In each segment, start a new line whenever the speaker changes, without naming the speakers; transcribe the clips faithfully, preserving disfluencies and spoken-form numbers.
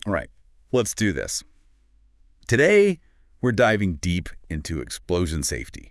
All right, let's do this. Today, we're diving deep into explosion safety.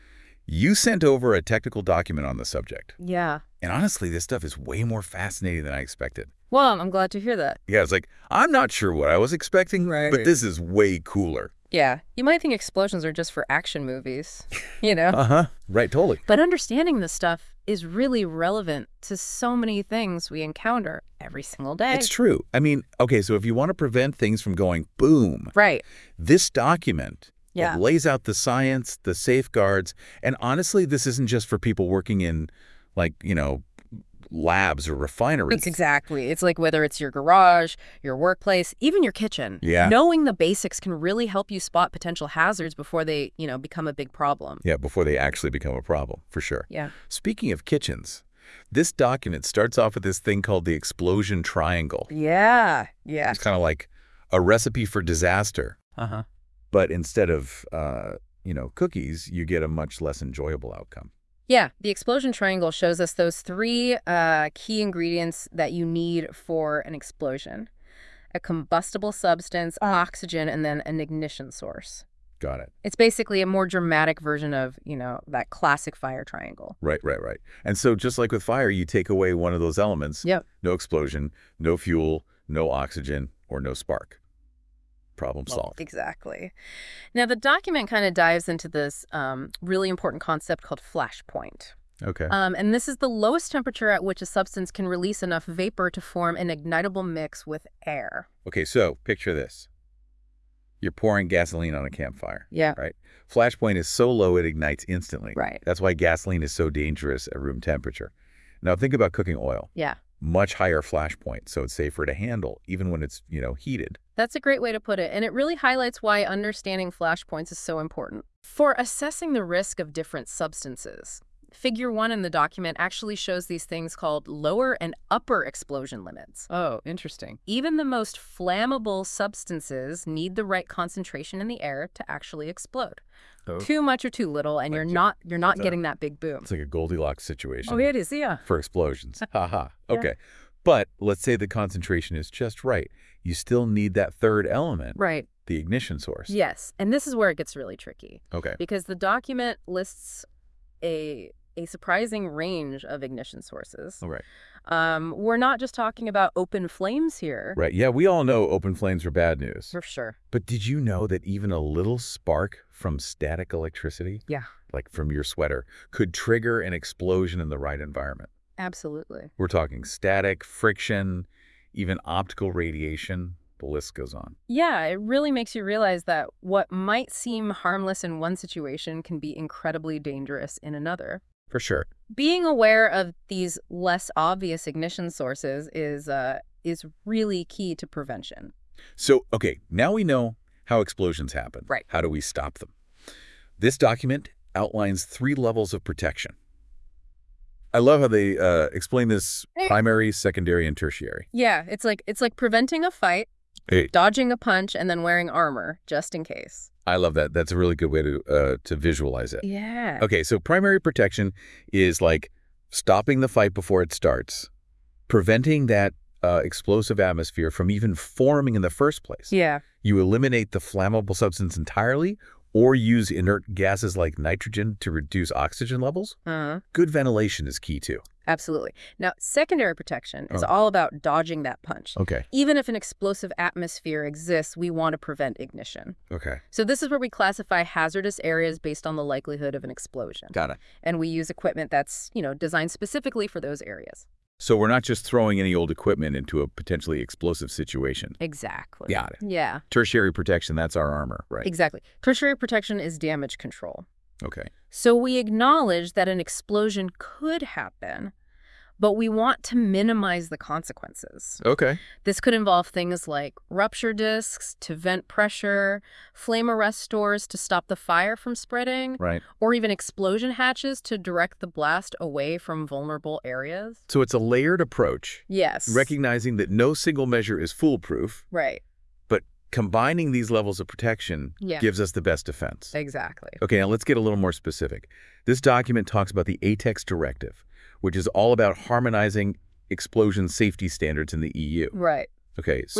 You sent over a technical document on the subject.
Yeah.
And honestly, this stuff is way more fascinating than I expected.
Well, I'm glad to hear that.
Yeah, it's like, I'm not sure what I was expecting,
Right.
but this is way cooler.
Yeah. You might think explosions are just for action movies, you know?
Uh-huh. Right, totally.
But understanding this stuff is really relevant to so many things we encounter every single day.
It's true. I mean, okay, so if you want to prevent things from going boom,
Right.
this document
Yeah.
it lays out the science, the safeguards, and honestly, this isn't just for people working in, like, you know, labs or refineries.
It's exactly. It's like whether it's your garage, your workplace, even your kitchen.
Yeah.
Knowing the basics can really help you spot potential hazards before they, you know, become a big problem.
Yeah, before they actually become a problem, for sure.
Yeah.
Speaking of kitchens, this document starts off with this thing called the explosion triangle.
Yeah. Yeah.
It's kind of like a recipe for disaster.
Uh-huh.
But instead of, uh, you know, cookies, you get a much less enjoyable outcome.
Yeah, the explosion triangle shows us those three uh, key ingredients that you need for an explosion. A combustible substance, oxygen, and then an ignition source.
Got it.
It's basically a more dramatic version of, you know, that classic fire triangle.
Right, right, right. And so just like with fire, you take away one of those elements.
Yep.
No explosion, no fuel, no oxygen, or no spark. Problem solved.
Exactly. Now, the document kind of dives into this um, really important concept called flashpoint.
Okay.
Um, and this is the lowest temperature at which a substance can release enough vapor to form an ignitable mix with air.
Okay, so picture this. You're pouring gasoline on a campfire.
Yeah.
Right? Flashpoint is so low it ignites instantly.
Right.
That's why gasoline is so dangerous at room temperature. Now think about cooking oil.
Yeah.
Much higher flashpoint, so it's safer to handle, even when it's, you know, heated.
That's a great way to put it, and it really highlights why understanding flashpoints is so important. For assessing the risk of different substances, Figure one in the document actually shows these things called lower and upper explosion limits.
Oh, interesting.
Even the most flammable substances need the right concentration in the air to actually explode.
Oh.
Too much or too little, and
Like
you're
you-
not you're not
it's a-
getting that big boom.
It's like a Goldilocks situation
Oh, it is, yeah.
for explosions. Ha ha.
Yeah.
Okay. But let's say the concentration is just right. You still need that third element,
Right.
the ignition source.
Yes, and this is where it gets really tricky
Okay.
because the document lists a a surprising range of ignition sources.
All right.
Um, we're not just talking about open flames here.
Right. Yeah, we all know open flames are bad news.
For sure.
But did you know that even a little spark from static electricity,
Yeah,
like from your sweater, could trigger an explosion in the right environment?
absolutely.
We're talking static, friction, even optical radiation. The list goes on.
Yeah, it really makes you realize that what might seem harmless in one situation can be incredibly dangerous in another.
For sure.
Being aware of these less obvious ignition sources is uh, is really key to prevention.
So, okay, now we know how explosions happen.
Right.
How do we stop them? This document outlines three levels of protection. I love how they uh, explain this primary, secondary, and tertiary.
Yeah, it's like it's like preventing a fight,
Hey,
dodging a punch, and then wearing armor just in case.
I love that. That's a really good way to uh, to visualize it.
Yeah.
Okay, so primary protection is like stopping the fight before it starts, preventing that uh, explosive atmosphere from even forming in the first place.
Yeah.
You eliminate the flammable substance entirely or use inert gases like nitrogen to reduce oxygen levels.
Uh-huh.
Good ventilation is key too.
Absolutely. Now, secondary protection is
Oh.
all about dodging that punch.
Okay.
Even if an explosive atmosphere exists, we want to prevent ignition.
Okay.
So this is where we classify hazardous areas based on the likelihood of an explosion.
Got it.
And we use equipment that's, you know, designed specifically for those areas.
So we're not just throwing any old equipment into a potentially explosive situation.
Exactly.
Got it.
Yeah,
Tertiary protection, that's our armor, right?
exactly. Tertiary protection is damage control.
Okay.
So we acknowledge that an explosion could happen, but we want to minimize the consequences.
Okay.
This could involve things like rupture discs to vent pressure, flame arrestors to stop the fire from spreading,
Right.
or even explosion hatches to direct the blast away from vulnerable areas.
So it's a layered approach,
Yes.
recognizing that no single measure is foolproof,
Right.
but combining these levels of protection
Yeah.
gives us the best defense.
Exactly.
Okay, now let's get a little more specific. This document talks about the ATEX directive, which is all about harmonizing explosion safety standards in the E U.
Right.
Okay, so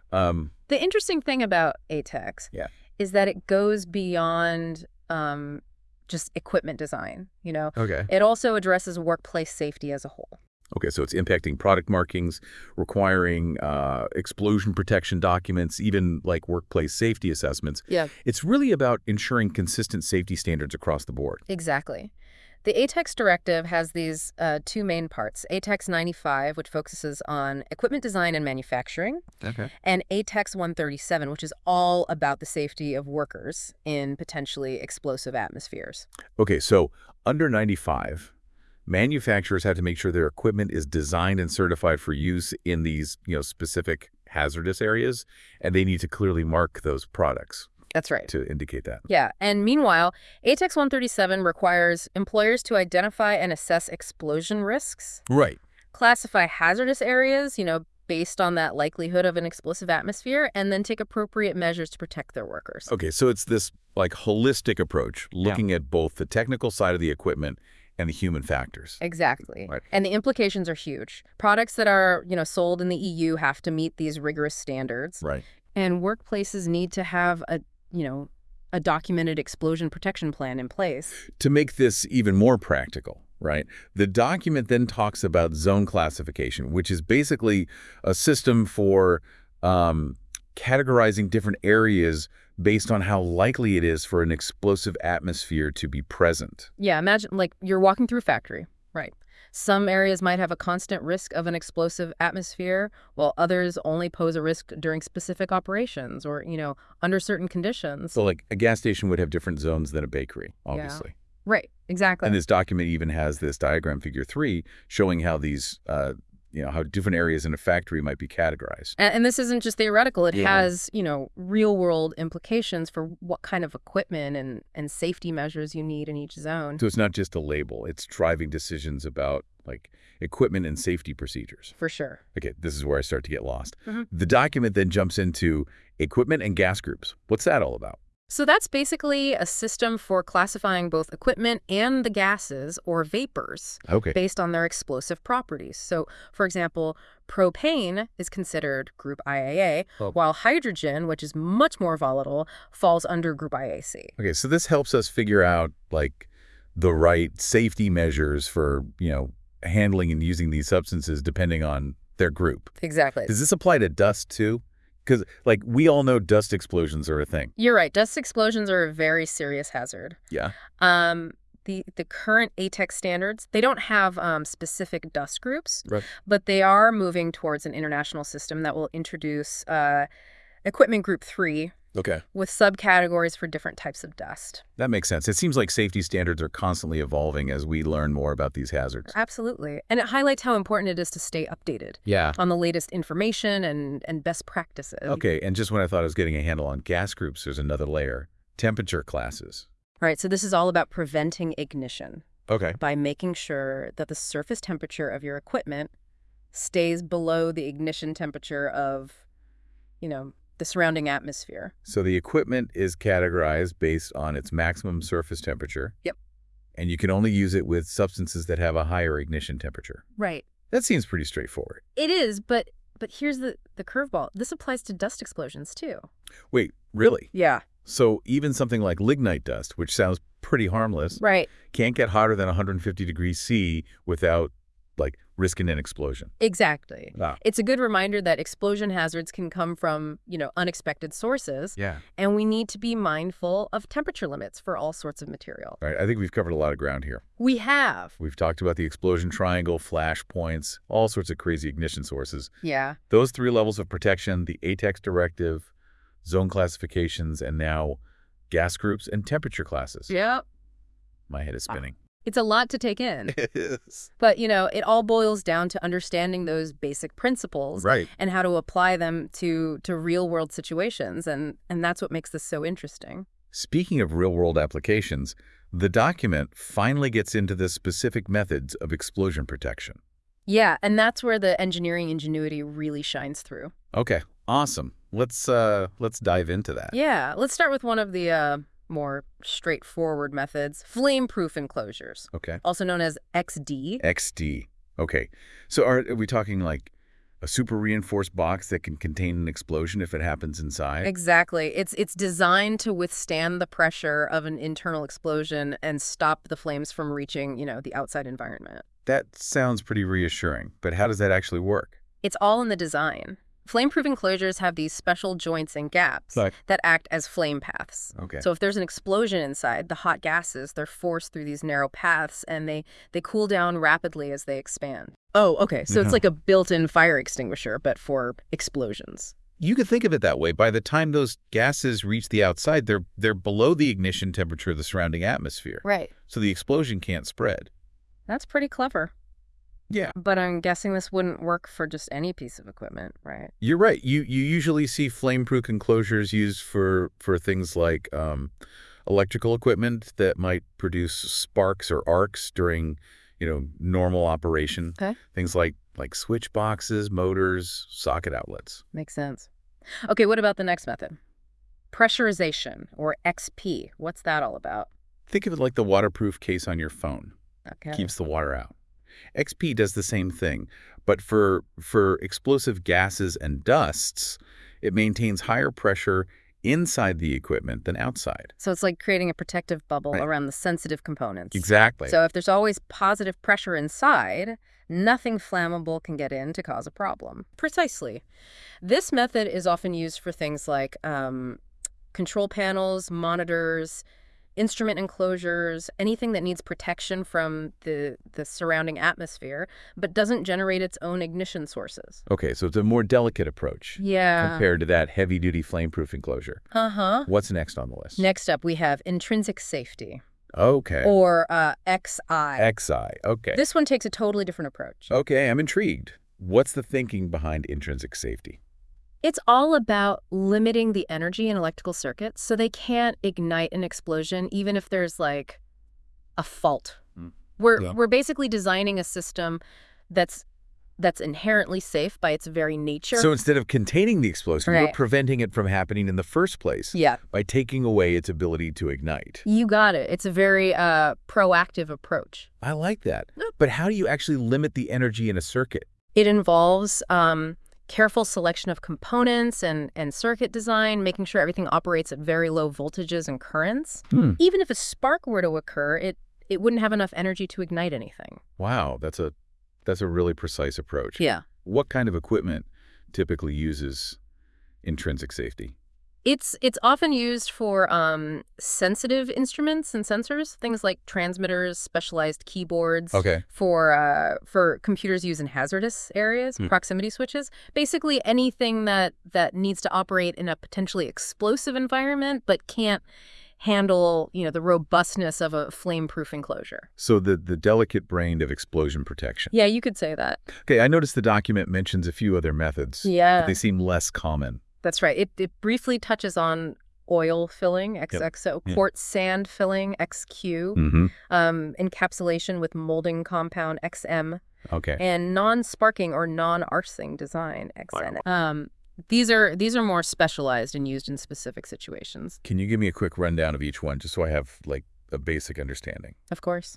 Um,
The interesting thing about A TEX
Yeah.
is that it goes beyond um, just equipment design, you know?
okay.
It also addresses workplace safety as a whole.
Okay, so it's impacting product markings, requiring uh, explosion protection documents, even like workplace safety assessments.
Yeah.
It's really about ensuring consistent safety standards across the board.
Exactly. The A TEX directive has these uh, two main parts, A TEX ninety-five, which focuses on equipment design and manufacturing,
Okay.
and A TEX one thirty-seven, which is all about the safety of workers in potentially explosive atmospheres.
Okay, so under ninety-five, manufacturers have to make sure their equipment is designed and certified for use in these, you know, specific hazardous areas, and they need to clearly mark those products
That's right.
to indicate that.
Yeah, and meanwhile, A TEX one thirty-seven requires employers to identify and assess explosion risks,
Right.
classify hazardous areas, you know, based on that likelihood of an explosive atmosphere, and then take appropriate measures to protect their workers.
Okay, so it's this like holistic approach, looking at both the technical side of the equipment and the human factors.
Exactly.
Right.
And the implications are huge. Products that are, you know, sold in the E U have to meet these rigorous standards.
Right.
And workplaces need to have a, you know, a documented explosion protection plan in place.
To make this even more practical, right, the document then talks about zone classification, which is basically a system for um, categorizing different areas based on how likely it is for an explosive atmosphere to be present.
Yeah, imagine like you're walking through a factory, right? Some areas might have a constant risk of an explosive atmosphere, while others only pose a risk during specific operations or, you know, under certain conditions.
So like a gas station would have different zones than a bakery, obviously.
Right, exactly.
And this document even has this diagram, figure three, showing how these, uh, you know, how different areas in a factory might be categorized.
And, and this isn't just theoretical. It
Yeah.
has, you know, real world implications for what kind of equipment and, and safety measures you need in each zone.
So it's not just a label, it's driving decisions about like equipment and safety procedures.
For sure.
Okay, this is where I start to get lost.
Mhm.
The document then jumps into equipment and gas groups. What's that all about?
So that's basically a system for classifying both equipment and the gases or vapors
Okay.
based on their explosive properties. So, for example, propane is considered group I A A,
Oh.
while hydrogen, which is much more volatile, falls under group I A C.
Okay, so this helps us figure out like the right safety measures for, you know, handling and using these substances depending on their group.
Exactly.
Does this apply to dust too? Because like we all know dust explosions are a thing.
You're right. Dust explosions are a very serious hazard.
Yeah.
Um, the the current A TEX standards, they don't have um, specific dust groups,
Right.
but they are moving towards an international system that will introduce uh, equipment group three
Okay.
with subcategories for different types of dust.
That makes sense. It seems like safety standards are constantly evolving as we learn more about these hazards.
Absolutely. And it highlights how important it is to stay updated
Yeah.
on the latest information and, and best practices.
Okay, and just when I thought I was getting a handle on gas groups, there's another layer. Temperature classes.
Right. So this is all about preventing ignition
Okay.
by making sure that the surface temperature of your equipment stays below the ignition temperature of, you know, the surrounding atmosphere.
So the equipment is categorized based on its maximum surface temperature.
Yep.
And you can only use it with substances that have a higher ignition temperature.
Right.
That seems pretty straightforward.
It is, but but here's the, the curveball. This applies to dust explosions, too.
Wait, really?
Yeah.
So even something like lignite dust, which sounds pretty harmless,
Right.
can't get hotter than one hundred fifty degrees C without, like, risking an explosion.
Exactly.
Ah.
It's a good reminder that explosion hazards can come from, you know, unexpected sources.
Yeah.
And we need to be mindful of temperature limits for all sorts of material.
All right, I think we've covered a lot of ground here.
We have.
We've talked about the explosion triangle, flash points, all sorts of crazy ignition sources.
Yeah.
Those three levels of protection, the A TEX directive, zone classifications, and now gas groups and temperature classes.
Yep.
My head is spinning.
It's a lot to take in.
It is.
But, you know, it all boils down to understanding those basic principles
Right.
and how to apply them to to real-world situations. And, and that's what makes this so interesting.
Speaking of real-world applications, the document finally gets into the specific methods of explosion protection.
Yeah, and that's where the engineering ingenuity really shines through.
Okay, awesome. Let's uh, let's dive into that.
Yeah, let's start with one of the uh, more straightforward methods, flame-proof enclosures,
Okay.
also known as X D.
X D. Okay. So are, are we talking like A super reinforced box that can contain an explosion if it happens inside?
Exactly. It's it's designed to withstand the pressure of an internal explosion and stop the flames from reaching, you know, the outside environment.
That sounds pretty reassuring, but how does that actually work?
It's all in the design. Flame-proof enclosures have these special joints and gaps
Like-
that act as flame paths.
Okay.
So if there's an explosion inside, the hot gases, they're forced through these narrow paths and they, they cool down rapidly as they expand. Oh, okay. So
Yeah.
it's like a built-in fire extinguisher, but for explosions.
You could think of it that way. By the time those gases reach the outside, they're they're below the ignition temperature of the surrounding atmosphere.
Right.
So the explosion can't spread.
That's pretty clever.
Yeah.
But I'm guessing this wouldn't work for just any piece of equipment, right?
You're right. You you usually see flame-proof enclosures used for for things like um, electrical equipment that might produce sparks or arcs during, you know, normal operation.
Okay.
Things like like switch boxes, motors, socket outlets.
Makes sense. Okay, what about the next method? Pressurization, or X P. What's that all about?
Think of it like the waterproof case on your phone.
Okay.
Keeps the water out. X P does the same thing, but for for explosive gases and dusts, it maintains higher pressure inside the equipment than outside.
So it's like creating a protective bubble
Right.
around the sensitive components.
Exactly.
So if there's always positive pressure inside, nothing flammable can get in to cause a problem. Precisely. This method is often used for things like um, control panels, monitors, instrument enclosures, anything that needs protection from the, the surrounding atmosphere, but doesn't generate its own ignition sources.
Okay, so it's a more delicate approach
Yeah.
compared to that heavy-duty flame-proof enclosure.
Uh-huh.
What's next on the list?
Next up, we have intrinsic safety,
Okay.
or uh, X I.
X I. Okay.
This one takes a totally different approach.
Okay, I'm intrigued. What's the thinking behind intrinsic safety?
It's all about limiting the energy in electrical circuits so they can't ignite an explosion even if there's like a fault.
Mm.
We're
Yeah.
we're basically designing a system that's that's inherently safe by its very nature.
So instead of containing the explosion, we're
Right.
preventing it from happening in the first place
yeah,
by taking away its ability to ignite.
you got it. It's a very uh, proactive approach.
I like that.
Yep.
But how do you actually limit the energy in a circuit?
It involves um, careful selection of components and, and circuit design, making sure everything operates at very low voltages and currents.
Hmm.
Even if a spark were to occur, it, it wouldn't have enough energy to ignite anything.
Wow, that's a that's a really precise approach.
Yeah.
What kind of equipment typically uses intrinsic safety?
It's it's often used for um, sensitive instruments and sensors, things like transmitters, specialized keyboards.
Okay.
For uh, for computers used in hazardous areas,
Hmm.
proximity switches, basically anything that that needs to operate in a potentially explosive environment but can't handle, you know, the robustness of a flame-proof enclosure.
So the, the delicate brain of explosion protection.
Yeah, you could say that.
Okay, I noticed the document mentions a few other methods.
Yeah.
But they seem less common.
That's right. It it briefly touches on oil filling, X X O,
Yeah.
quartz sand filling, X Q,
Mm-hmm.
um, encapsulation with molding compound, X M,
Okay.
and non-sparking or non-arcing design, X N. Um, these are these are more specialized and used in specific situations,
Can you give me a quick rundown of each one just so I have like a basic understanding?
of course.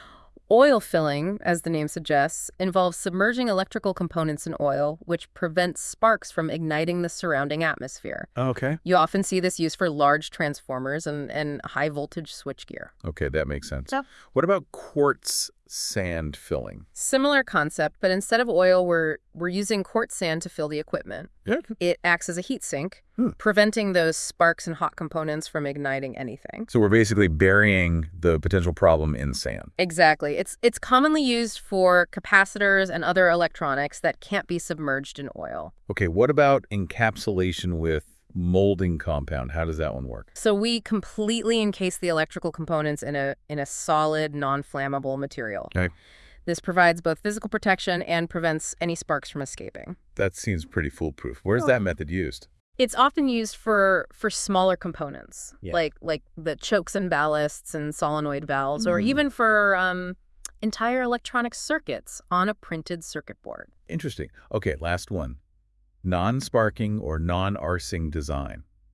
Oil filling, as the name suggests, involves submerging electrical components in oil, which prevents sparks from igniting the surrounding atmosphere.
Okay.
You often see this used for large transformers and, and high-voltage switchgear.
Okay, that makes sense.
Yeah.
What about quartz sand filling?
Similar concept, but instead of oil, we're, we're using quartz sand to fill the equipment.
Yeah.
It acts as a heat sink,
Hmm.
preventing those sparks and hot components from igniting anything.
So we're basically burying the potential problem in sand.
Exactly. It's it's commonly used for capacitors and other electronics that can't be submerged in oil.
Okay, what about encapsulation with molding compound? How does that one work?
So we completely encase the electrical components in a in a solid, non-flammable material.
Okay.
This provides both physical protection and prevents any sparks from escaping.
That seems pretty foolproof. Where's
Oh.
that method used?
It's often used for for smaller components,
Yeah.
like like the chokes and ballasts and solenoid valves, or
Mm.
even for um, entire electronic circuits on a printed circuit board.
Interesting. Okay, last one. Non-sparking or non-arcing design.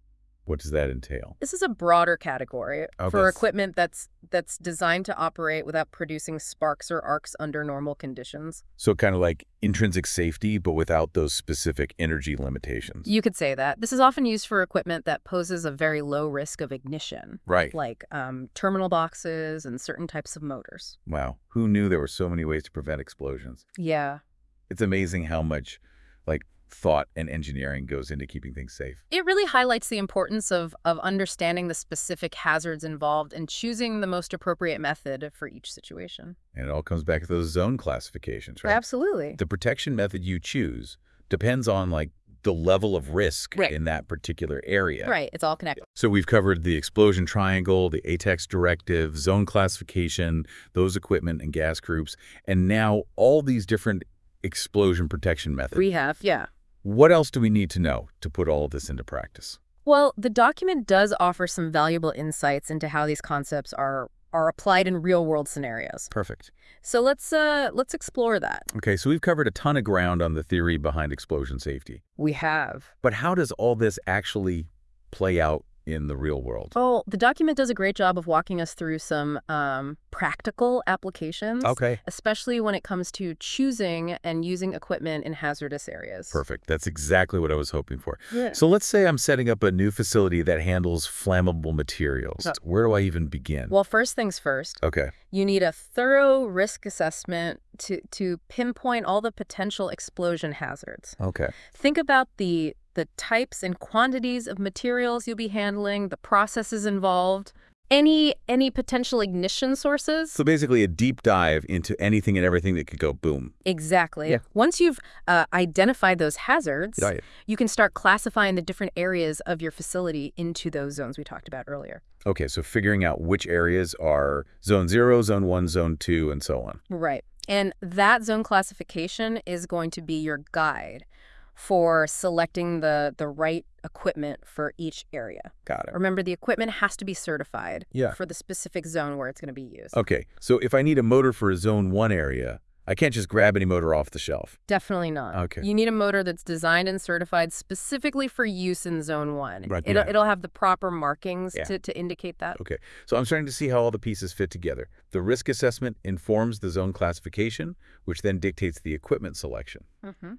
What does that entail?
This is a broader category
Oh,
for
that's-
equipment that's that's designed to operate without producing sparks or arcs under normal conditions.
So kind of like intrinsic safety, but without those specific energy limitations.
You could say that. This is often used for equipment that poses a very low risk of ignition,
Right.
like um, terminal boxes and certain types of motors.
Wow. Who knew there were so many ways to prevent explosions?
Yeah.
It's amazing how much like thought and engineering goes into keeping things safe.
It really highlights the importance of, of understanding the specific hazards involved and choosing the most appropriate method for each situation.
And it all comes back to those zone classifications, right?
Absolutely.
The protection method you choose depends on like the level of risk
Right.
in that particular area.
Right. It's all connected.
So we've covered the explosion triangle, the A TEX directive, zone classification, those equipment and gas groups, and now all these different explosion protection methods.
We have, yeah.
What else do we need to know to put all of this into practice?
Well, the document does offer some valuable insights into how these concepts are are applied in real-world scenarios.
Perfect.
So let's uh let's explore that.
Okay, so we've covered a ton of ground on the theory behind explosion safety.
We have.
But how does all this actually play out in the real world?
Oh, the document does a great job of walking us through some um, practical applications,
Okay.
especially when it comes to choosing and using equipment in hazardous areas.
Perfect. That's exactly what I was hoping for.
Yeah.
So let's say I'm setting up a new facility that handles flammable materials.
Yeah.
Where do I even begin?
Well, first things first,
Okay.
you need a thorough risk assessment to, to pinpoint all the potential explosion hazards.
Okay.
Think about the the types and quantities of materials you'll be handling, the processes involved, any any potential ignition sources.
So basically a deep dive into anything and everything that could go boom.
Exactly.
Yeah.
Once you've uh, identified those hazards,
Right.
you can start classifying the different areas of your facility into those zones we talked about earlier.
Okay, so figuring out which areas are zone zero, zone one, zone two, and so on.
Right. And that zone classification is going to be your guide for selecting the, the right equipment for each area.
Got it.
Remember, the equipment has to be certified
Yeah.
for the specific zone where it's going to be used.
Okay, so if I need a motor for a zone one area, I can't just grab any motor off the shelf.
Definitely not.
Okay.
You need a motor that's designed and certified specifically for use in zone one.
Right,
It'll,
yeah.
it'll have the proper markings
Yeah.
to, to indicate that.
Okay, so I'm starting to see how all the pieces fit together. The risk assessment informs the zone classification, which then dictates the equipment selection.
Mm-hmm.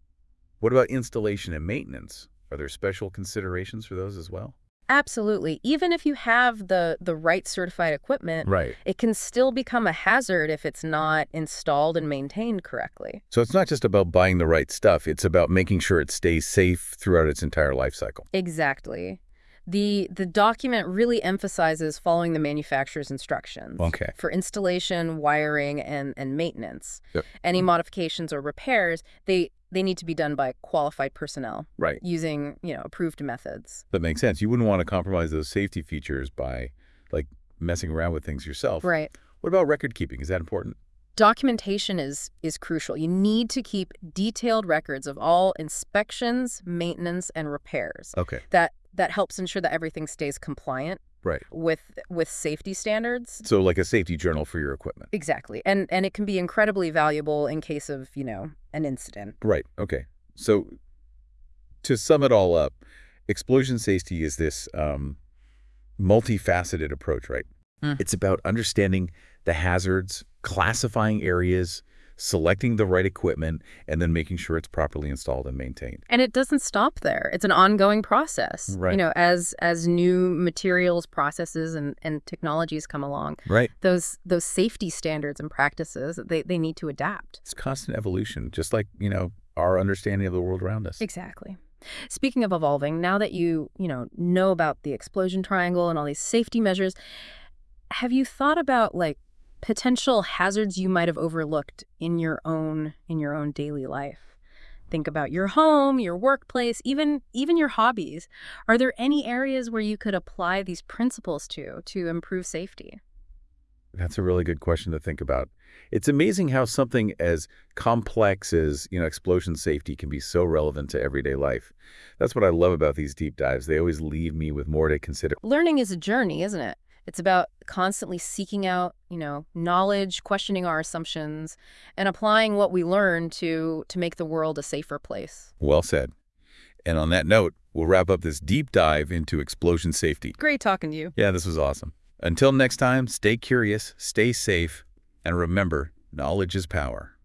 What about installation and maintenance? Are there special considerations for those as well?
Absolutely. Even if you have the, the right certified equipment,
Right.
it can still become a hazard if it's not installed and maintained correctly.
So it's not just about buying the right stuff, it's about making sure it stays safe throughout its entire life cycle.
Exactly. The the document really emphasizes following the manufacturer's instructions
Okay.
for installation, wiring, and, and maintenance.
Yep.
Any modifications or repairs, they, they need to be done by qualified personnel
Right.
using, you know, approved methods.
That makes sense. You wouldn't want to compromise those safety features by, like, messing around with things yourself.
Right.
What about record keeping? Is that important?
Documentation is is crucial. You need to keep detailed records of all inspections, maintenance, and repairs.
Okay.
That that helps ensure that everything stays compliant
Right.
with with safety standards.
So like a safety journal for your equipment.
Exactly. And and it can be incredibly valuable in case of, you know, an incident.
Right. Okay. So to sum it all up, explosion safety is this um, multifaceted approach, right?
Mm.
It's about understanding the hazards, classifying areas, selecting the right equipment, and then making sure it's properly installed and maintained.
And it doesn't stop there. It's an ongoing process.
Right.
You know, as as new materials, processes, and, and technologies come along,
Right.
those those safety standards and practices, they, they need to adapt.
It's constant evolution, just like, you know, our understanding of the world around us.
Exactly. Speaking of evolving, now that you, you know, know about the explosion triangle and all these safety measures, have you thought about like potential hazards you might have overlooked in your own in your own daily life? Think about your home, your workplace, even even your hobbies. Are there any areas where you could apply these principles to to improve safety?
That's a really good question to think about. It's amazing how something as complex as, you know, explosion safety can be so relevant to everyday life. That's what I love about these deep dives. They always leave me with more to consider.
Learning is a journey, isn't it? It's about constantly seeking out, you know, knowledge, questioning our assumptions, and applying what we learn to to make the world a safer place.
Well said. And on that note, we'll wrap up this deep dive into explosion safety.
Great talking to you.
Yeah, this was awesome. Until next time, stay curious, stay safe, and remember, knowledge is power.